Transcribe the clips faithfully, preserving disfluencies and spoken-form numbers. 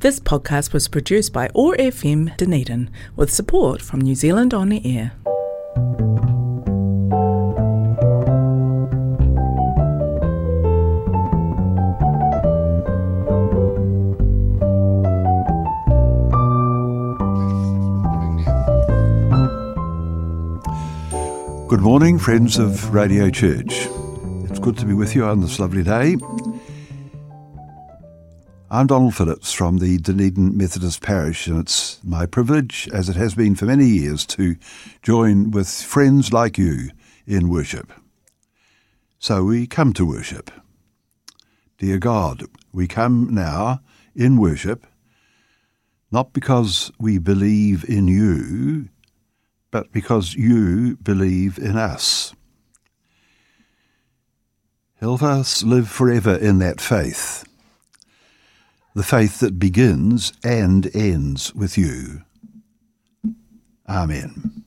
This podcast was produced by O A R F M Dunedin with support from New Zealand On the Air. Good morning, friends of Radio Church. It's good to be with you on this lovely day. I'm Donald Phillips from the Dunedin Methodist Parish, and it's my privilege, as it has been for many years, to join with friends like you in worship. So we come to worship. Dear God, we come now in worship, not because we believe in you, but because you believe in us. Help us live forever in that faith, the faith that begins and ends with you. Amen.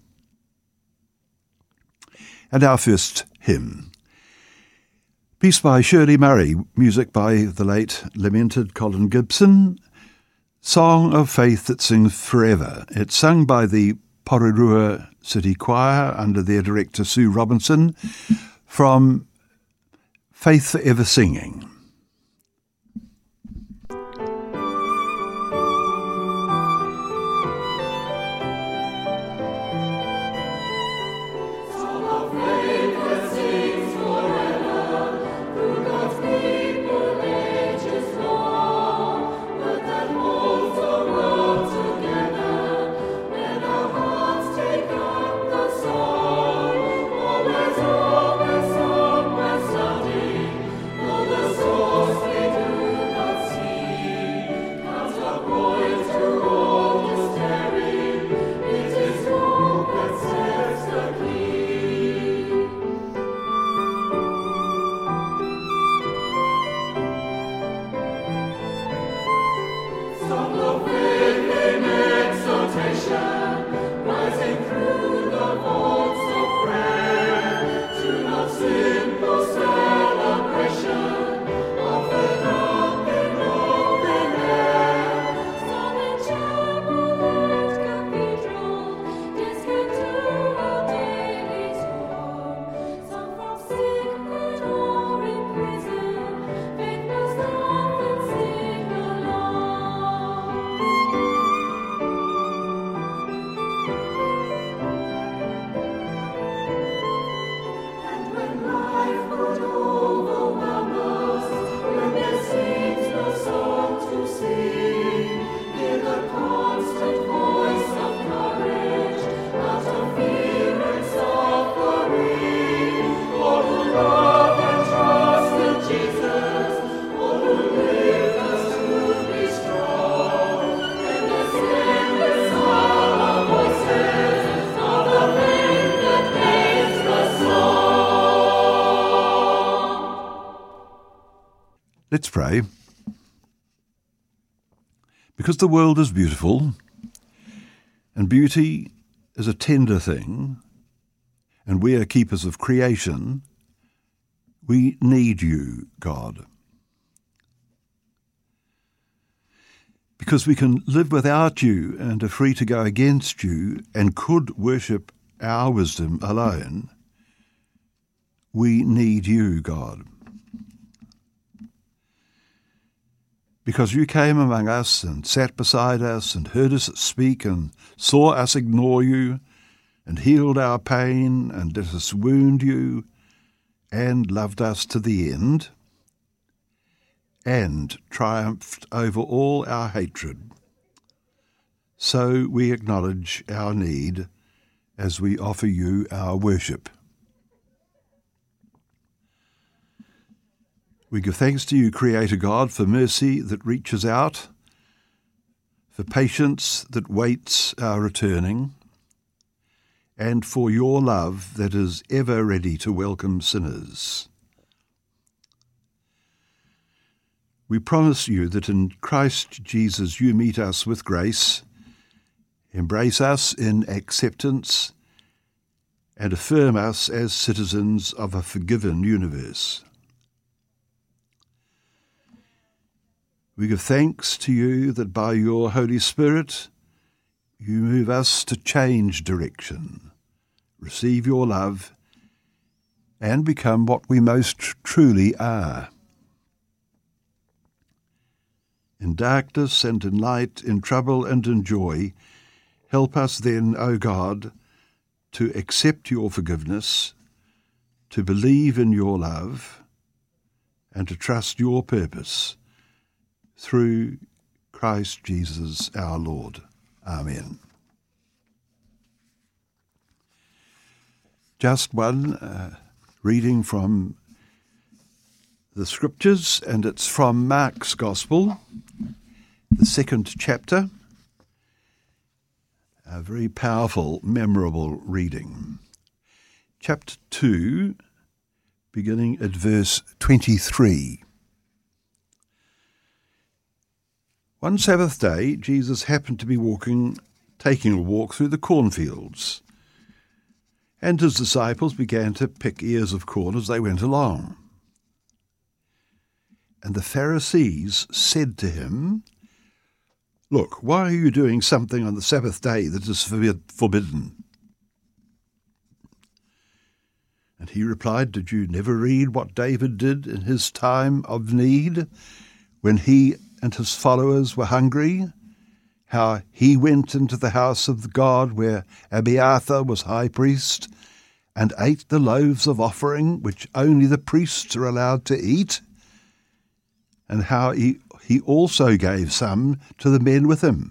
And our first hymn, Peace by Shirley Murray, music by the late lamented Colin Gibson, song of faith that sings forever. It's sung by the Porirua City Choir under their director Sue Robinson from Faith Forever Singing. Let's pray. Because the world is beautiful, and beauty is a tender thing, and we are keepers of creation, we need you, God. Because we can live without you and are free to go against you and could worship our wisdom alone, we need you, God. Because you came among us and sat beside us and heard us speak and saw us ignore you and healed our pain and let us wound you and loved us to the end and triumphed over all our hatred. So we acknowledge our need as we offer you our worship. We give thanks to you, Creator God, for mercy that reaches out, for patience that waits our returning, and for your love that is ever ready to welcome sinners. We promise you that in Christ Jesus you meet us with grace, embrace us in acceptance, and affirm us as citizens of a forgiven universe. We give thanks to you that by your Holy Spirit you move us to change direction, receive your love, and become what we most tr- truly are. In darkness and in light, in trouble and in joy, help us then, O God, to accept your forgiveness, to believe in your love, and to trust your purpose through Christ Jesus our Lord. Amen. Just one uh, reading from the Scriptures, and it's from Mark's Gospel, the second chapter. A very powerful, memorable reading. Chapter two, beginning at verse twenty-three. One Sabbath day, Jesus happened to be walking, taking a walk through the cornfields, and his disciples began to pick ears of corn as they went along. And the Pharisees said to him, "Look, why are you doing something on the Sabbath day that is forbidden?" And he replied, "Did you never read what David did in his time of need, when he and his followers were hungry, how he went into the house of God where Abiathar was high priest, and ate the loaves of offering which only the priests are allowed to eat, and how he, he also gave some to the men with him?"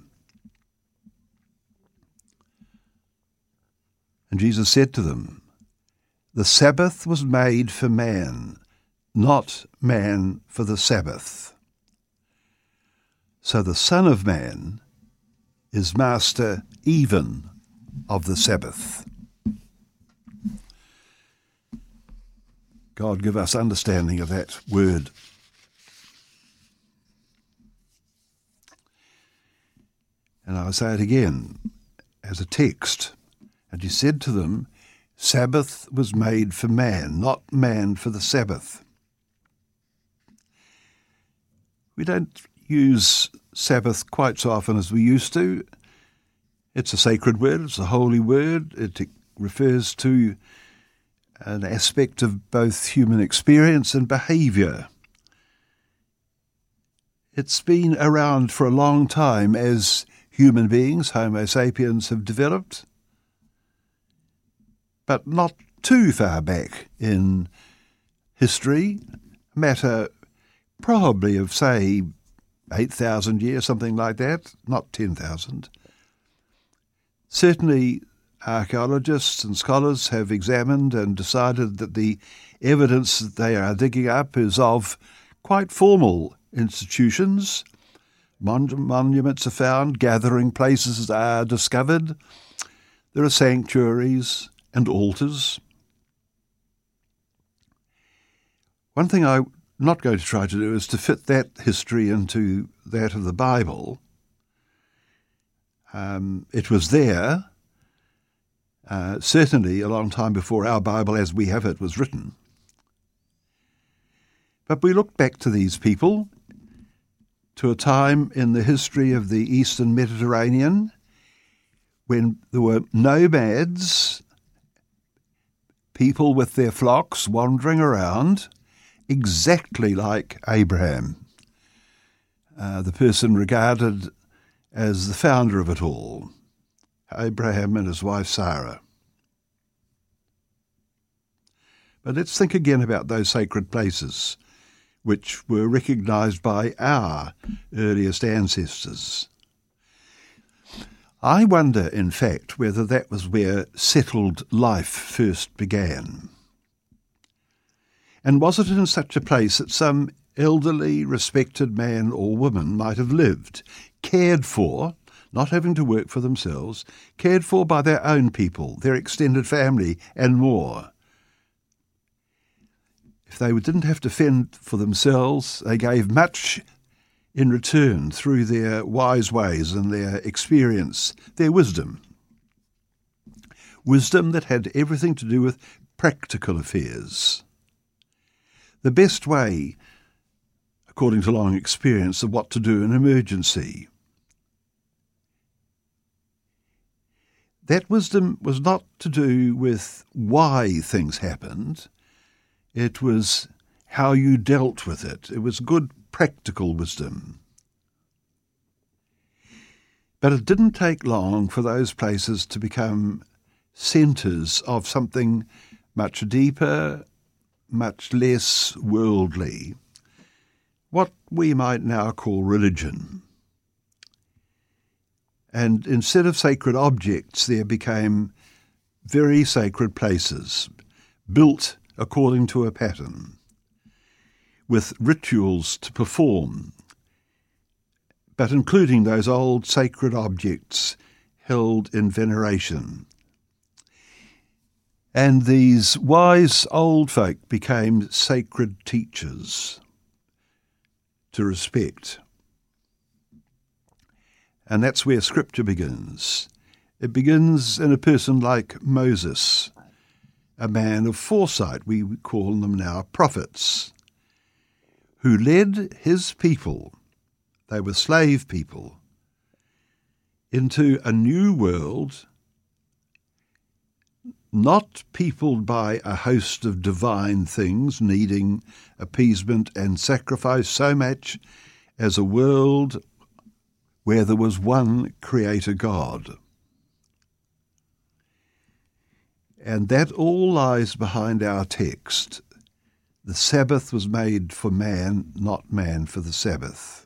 And Jesus said to them, "The Sabbath was made for man, not man for the Sabbath. So the Son of Man is master even of the Sabbath." God give us understanding of that word. And I'll say it again as a text. And he said to them, "Sabbath was made for man, not man for the Sabbath." We don't use Sabbath quite so often as we used to. It's a sacred word, it's a holy word. It refers to an aspect of both human experience and behaviour. It's been around for a long time as human beings, Homo sapiens, have developed, but not too far back in history, a matter probably of, say, eight thousand years, something like that, not ten thousand. Certainly, archaeologists and scholars have examined and decided that the evidence that they are digging up is of quite formal institutions. Mon- monuments are found, gathering places are discovered. There are sanctuaries and altars. One thing I'm not going to try to do is to fit that history into that of the Bible. Um, it was there, uh, certainly a long time before our Bible as we have it was written. But we look back to these people, to a time in the history of the Eastern Mediterranean when there were nomads, people with their flocks wandering around, exactly like Abraham, uh, the person regarded as the founder of it all, Abraham and his wife Sarah. But let's think again about those sacred places which were recognized by our earliest ancestors. I wonder, in fact, whether that was where settled life first began. And was it in such a place that some elderly, respected man or woman might have lived, cared for, not having to work for themselves, cared for by their own people, their extended family, and more? If they didn't have to fend for themselves, they gave much in return through their wise ways and their experience, their wisdom. Wisdom that had everything to do with practical affairs. The best way, according to long experience, of what to do in emergency. That wisdom was not to do with why things happened. It was how you dealt with it. It was good practical wisdom. But it didn't take long for those places to become centres of something much deeper, much less worldly, what we might now call religion. And instead of sacred objects, there became very sacred places, built according to a pattern, with rituals to perform, but including those old sacred objects held in veneration. And these wise old folk became sacred teachers to respect. And that's where Scripture begins. It begins in a person like Moses, a man of foresight. We call them now prophets, who led his people, they were slave people, into a new world, not peopled by a host of divine things needing appeasement and sacrifice so much as a world where there was one Creator God. And that all lies behind our text. The Sabbath was made for man, not man for the Sabbath.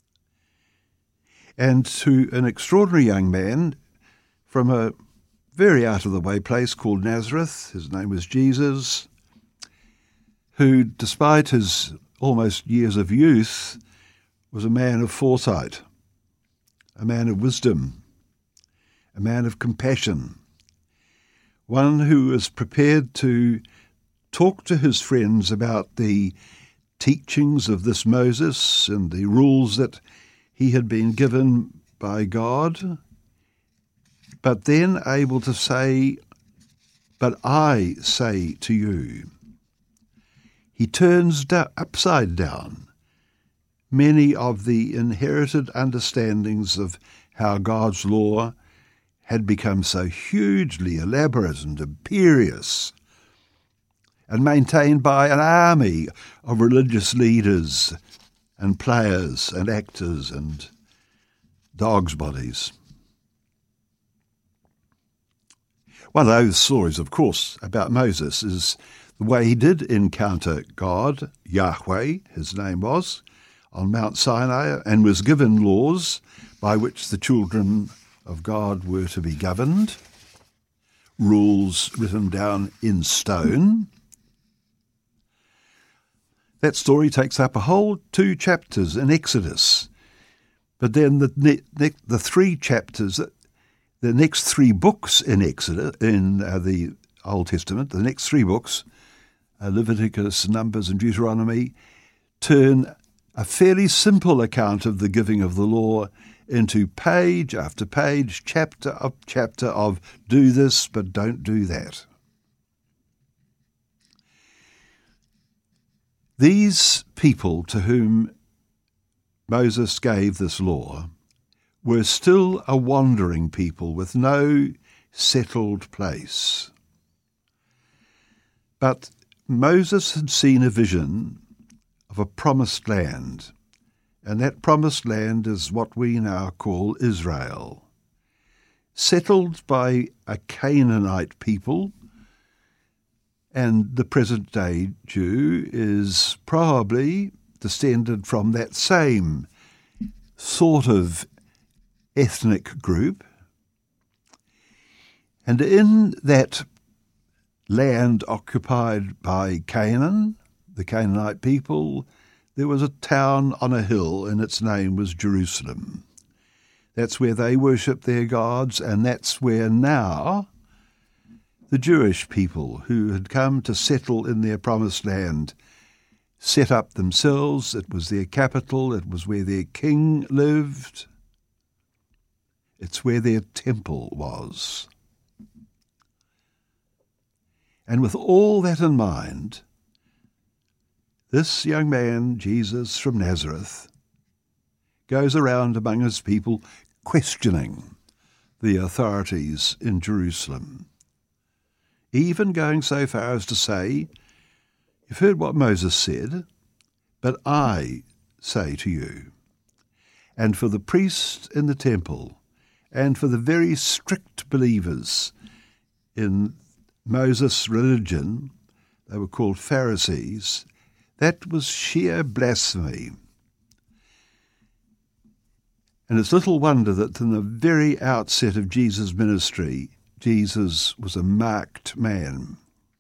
And to an extraordinary young man from a very out-of-the-way place called Nazareth, his name was Jesus, who, despite his almost years of youth, was a man of foresight, a man of wisdom, a man of compassion, one who was prepared to talk to his friends about the teachings of this Moses and the rules that he had been given by God, but then able to say, "But I say to you." He turns da- upside down many of the inherited understandings of how God's law had become so hugely elaborate and imperious and maintained by an army of religious leaders and players and actors and dogs' bodies. One of those stories, of course, about Moses is the way he did encounter God, Yahweh, his name was, on Mount Sinai, and was given laws by which the children of God were to be governed, rules written down in stone. That story takes up a whole two chapters in Exodus. But then the ne- ne- the three chapters, the next three books in Exodus, in uh, the Old Testament, the next three books, uh, Leviticus, Numbers, and Deuteronomy, turn a fairly simple account of the giving of the law into page after page, chapter up chapter of do this but don't do that. These people to whom Moses gave this law were still a wandering people with no settled place. But Moses had seen a vision of a promised land, and that promised land is what we now call Israel, settled by a Canaanite people, and the present-day Jew is probably descended from that same sort of ethnic group. And in that land occupied by Canaan, the Canaanite people, there was a town on a hill, and its name was Jerusalem. That's where they worshipped their gods, and that's where now the Jewish people who had come to settle in their promised land set up themselves. It was their capital. It was where their king lived. It's where their temple was. And with all that in mind, This young man, Jesus from Nazareth, goes around among his people questioning the authorities in Jerusalem, even going so far as to say, "You've heard what Moses said, but I say to you." And for the priests in the temple, and for the very strict believers in Moses' religion, they were called Pharisees, that was sheer blasphemy. And it's little wonder that in the very outset of Jesus' ministry, Jesus was a marked man.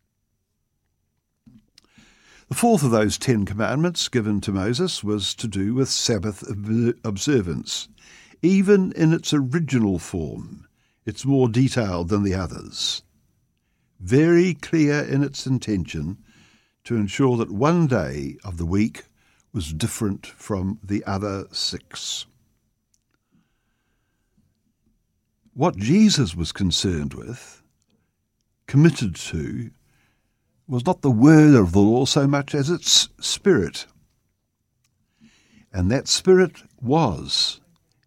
The fourth of those Ten Commandments given to Moses was to do with Sabbath observance. Even in its original form, it's more detailed than the others. Very clear in its intention to ensure that one day of the week was different from the other six. What Jesus was concerned with, committed to, was not the word of the law so much as its spirit. And that spirit was,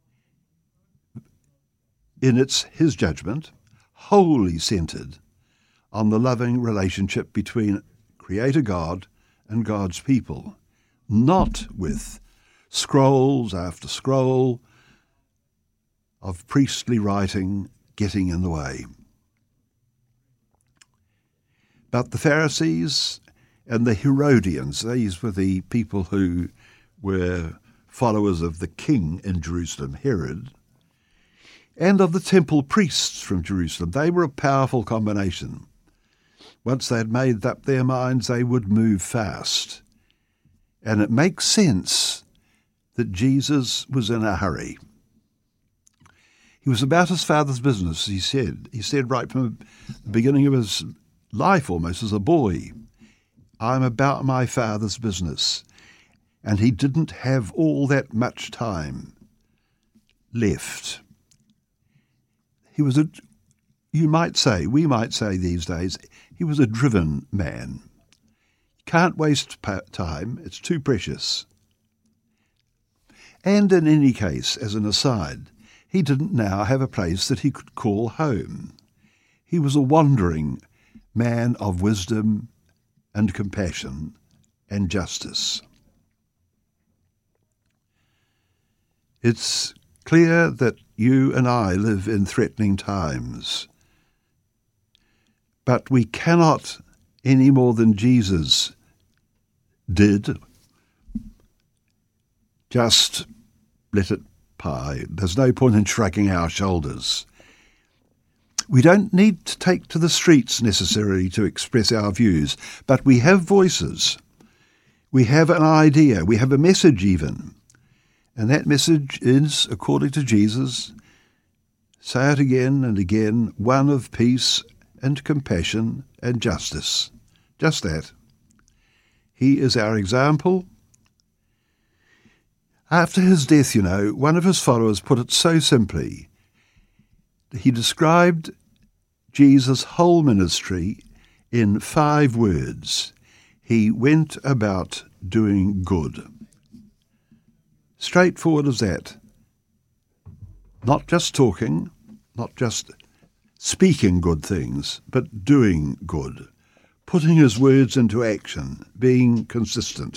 in its his judgment, wholly centred on the loving relationship between Creator God and God's people, not with scrolls after scroll of priestly writing getting in the way. But the Pharisees and the Herodians, these were the people who were followers of the king in Jerusalem, Herod, and of the temple priests from Jerusalem. They were a powerful combination. Once they had made up their minds, they would move fast. And it makes sense that Jesus was in a hurry. He was about his Father's business, he said. He said right from the beginning of his life, almost as a boy, "I'm about my Father's business." And he didn't have all that much time left. He was a, you might say, we might say these days, he was a driven man. Can't waste time, it's too precious. And in any case, as an aside, he didn't now have a place that he could call home. He was a wandering man of wisdom and compassion and justice. It's clear that you and I live in threatening times, but we cannot, any more than Jesus did, just let it pie. There's no point in shrugging our shoulders. We don't need to take to the streets necessarily to express our views, but we have voices. We have an idea. We have a message even. And that message is, according to Jesus, say it again and again, one of peace and compassion and justice. Just that. He is our example. After his death, you know, one of his followers put it so simply. He described Jesus' whole ministry in five words. He went about doing good. Straightforward as that. Not just talking, not just speaking good things, but doing good. Putting his words into action, being consistent.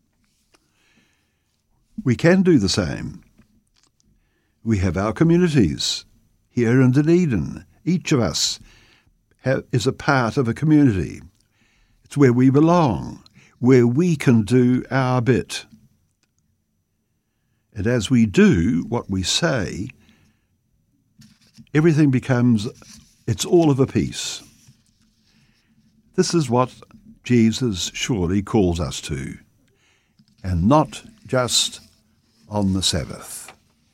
We can do the same. We have our communities. Here in Dunedin, each of us have, is a part of a community. It's where we belong, where we can do our bit. And as we do what we say, everything becomes, it's all of a piece. This is what Jesus surely calls us to, and not just on the Sabbath.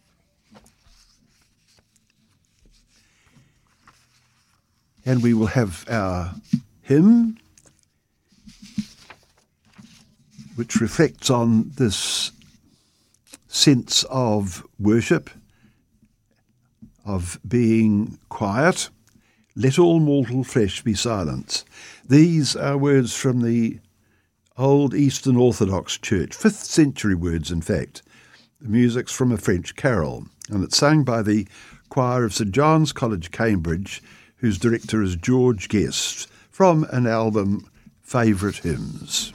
And we will have our hymn, which reflects on this sense of worship, of being quiet. Let all mortal flesh be silent. These are words from the Old Eastern Orthodox Church, fifth century words in fact. The music's from a French carol, and it's sung by the choir of St John's College, Cambridge, whose director is George Guest, from an album, Favourite Hymns.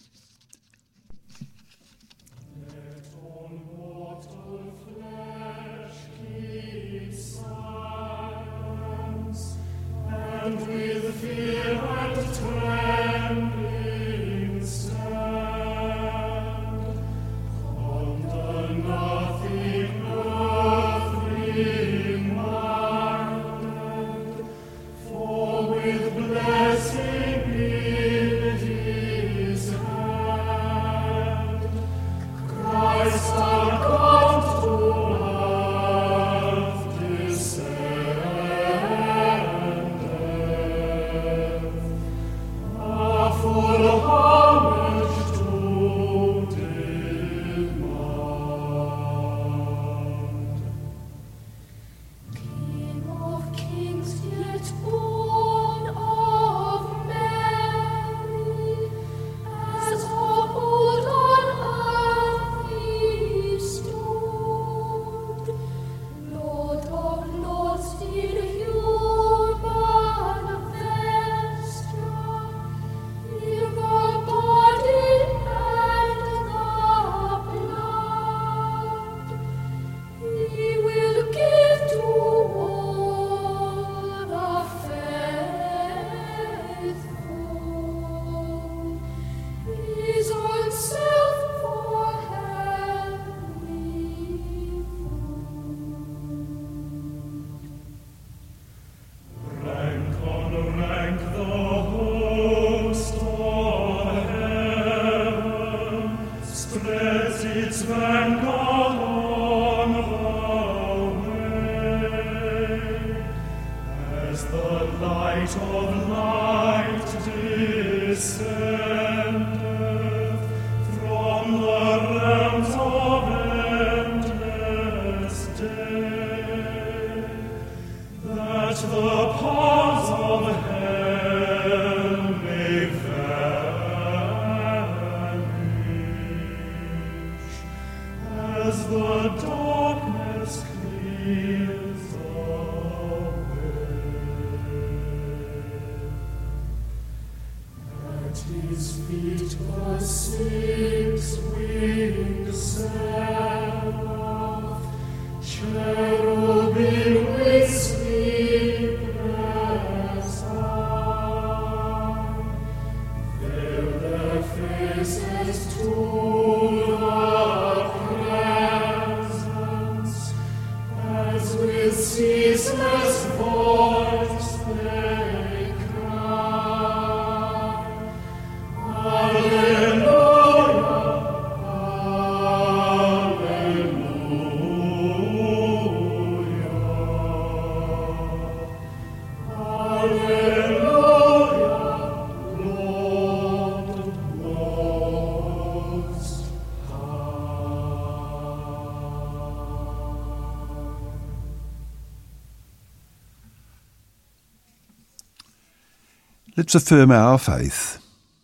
Let's affirm our faith.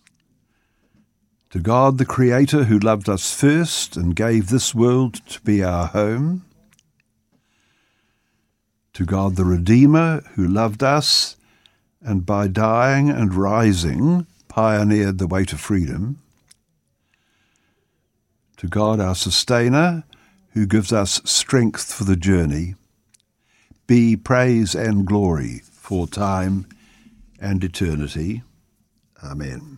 To God, the Creator, who loved us first and gave this world to be our home. To God, the Redeemer, who loved us and by dying and rising pioneered the way to freedom. To God, our Sustainer, who gives us strength for the journey, be praise and glory for time and eternity. Amen.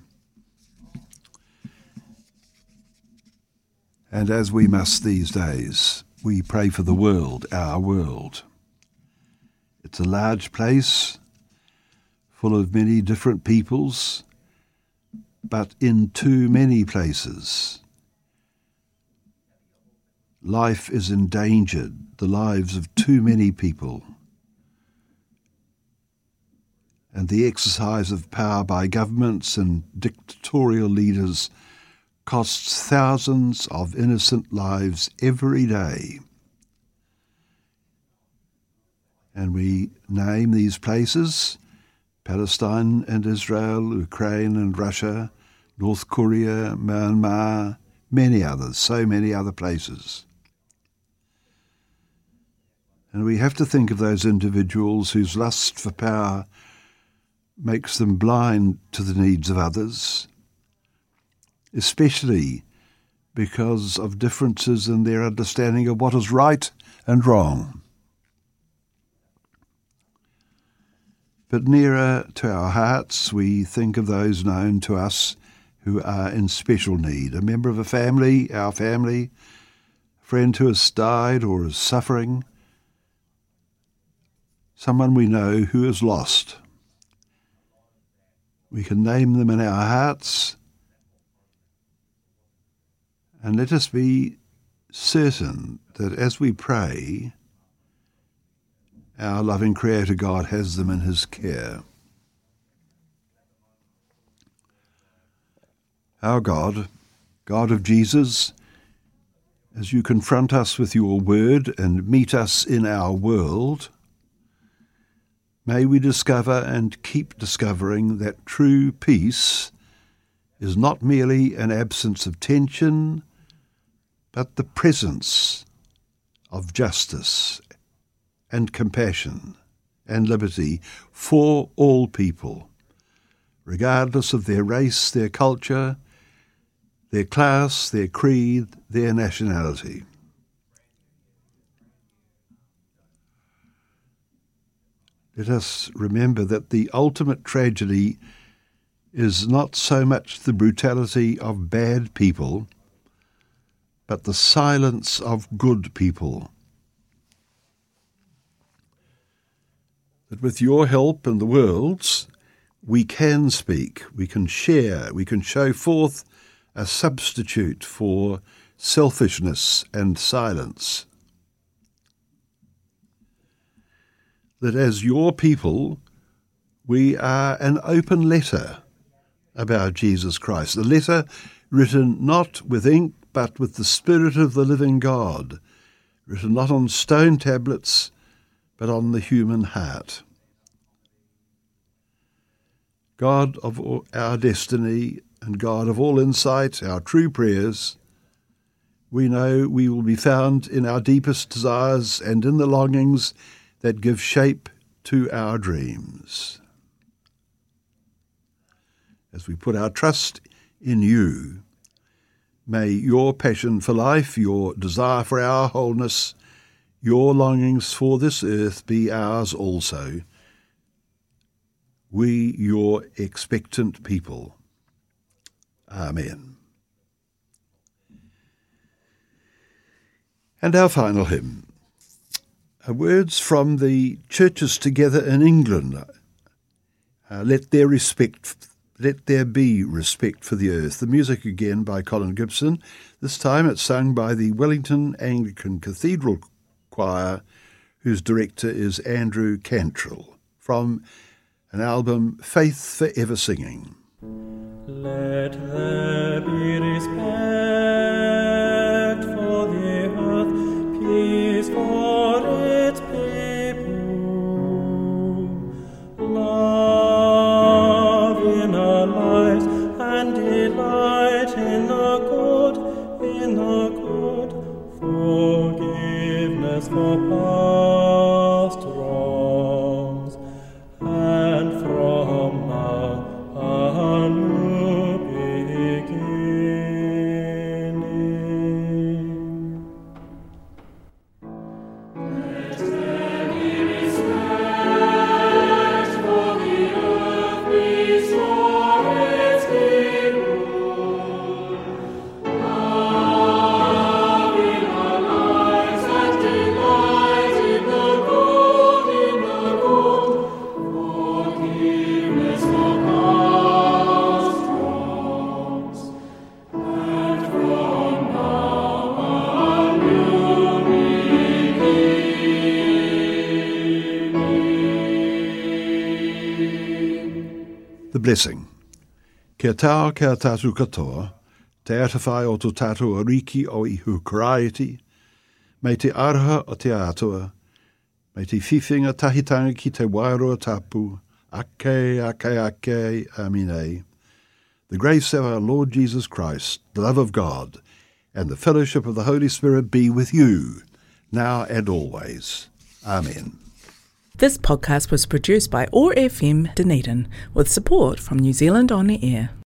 And as we must these days, we pray for the world, our world. It's a large place, full of many different peoples, but in too many places, life is endangered, the lives of too many people. And the exercise of power by governments and dictatorial leaders costs thousands of innocent lives every day. And we name these places: Palestine and Israel, Ukraine and Russia, North Korea, Myanmar, many others, so many other places. And we have to think of those individuals whose lust for power makes them blind to the needs of others, especially because of differences in their understanding of what is right and wrong. But nearer to our hearts, we think of those known to us who are in special need, a member of a family, our family, a friend who has died or is suffering, someone we know who is lost. We can name them in our hearts, and let us be certain that as we pray, our loving Creator God has them in his care. Our God, God of Jesus, as you confront us with your word and meet us in our world, may we discover and keep discovering that true peace is not merely an absence of tension, but the presence of justice and compassion and liberty for all people, regardless of their race, their culture, their class, their creed, their nationality. Let us remember that the ultimate tragedy is not so much the brutality of bad people, but the silence of good people. That with your help and the world's, we can speak, we can share, we can show forth a substitute for selfishness and silence. That as your people, we are an open letter about Jesus Christ, a letter written not with ink, but with the Spirit of the living God, written not on stone tablets, but on the human heart. God of our destiny and God of all insight, our true prayers, we know we will be found in our deepest desires and in the longings that give shape to our dreams. As we put our trust in you, may your passion for life, your desire for our wholeness, your longings for this earth be ours also. We, your expectant people. Amen. And our final hymn, words from the Churches Together in England. Uh, let there respect, let there be respect for the earth. The music again by Colin Gibson. This time it's sung by the Wellington Anglican Cathedral Choir, whose director is Andrew Cantrill, from an album, Faith Forever Singing. Let there be respect for the earth, peace for its people, love in our lives, and delight in the good, in the good, forgiveness for past wrongs, and from now a new beginning. Let there be respect for the earth, peace for its people, love in our lives, and delight in the good, in the good, forgiveness for past wrongs, and from now a new beginning. The Blessing. Kia tau, kia tātou katoa, te atawhai o tō tātou ariki o i hukraiti, mei te araha o te atua, mei te whiwhinga tahitanga ki te wairoa tapu, ake, ake, ake, aminei. The grace of our Lord Jesus Christ, the love of God, and the fellowship of the Holy Spirit be with you, now and always. Amen. This podcast was produced by O A R F M Dunedin with support from New Zealand On the Air.